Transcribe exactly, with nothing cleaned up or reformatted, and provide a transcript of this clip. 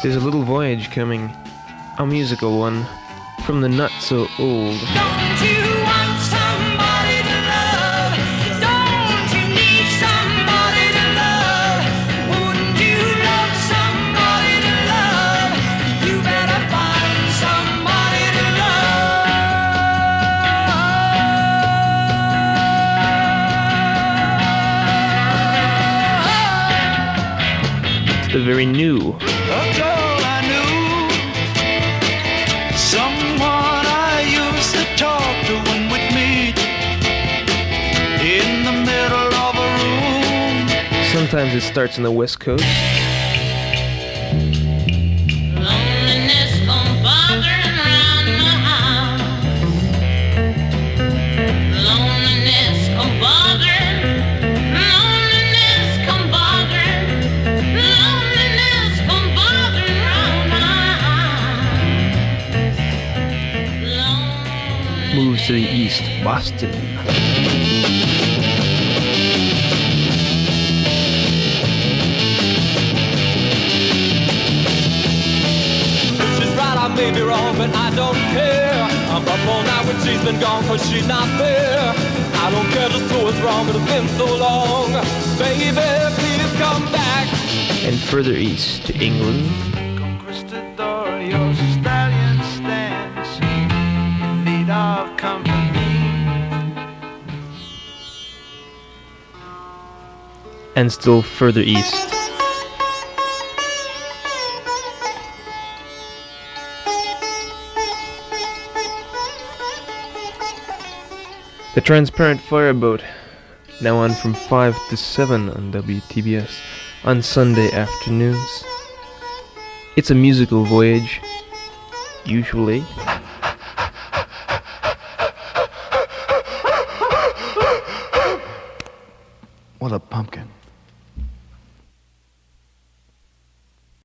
There's a little voyage coming, a musical one, from the Not So Old. Don't you want somebody to love? Don't you need somebody to love? Wouldn't you love somebody to love? You better find somebody to love. It's the very new. That's all I knew. Someone I used to talk to when we'd meet in the middle of a room. Sometimes it starts on the West Coast. Loneliness come bothering round my house. Loneliness come bothering. Loneliness come bothering. Loneliness come bothering round my house. Moves to the east, Boston. She's right, I may be wrong, but I don't care. I'm up all night when she's been gone, cause she's not there. I don't care just who is wrong, but it's been so long. Baby, please come back. And further east to England. Conquistador, your stallion stands in need of company. And still further east. The Transparent Fireboat, now on from five to seven on W T B S on Sunday afternoons. It's a musical voyage, usually. What a pumpkin.